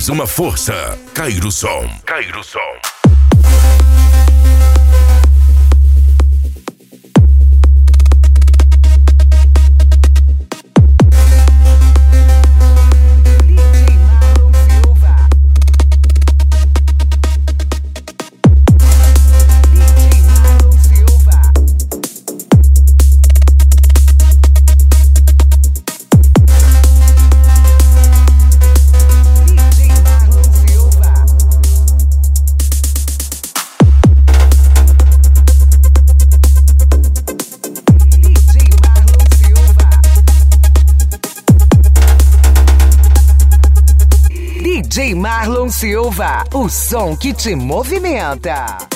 mais uma força. Cairo Som. Cairo Som. DJ Marlon Silva, o som que te movimenta.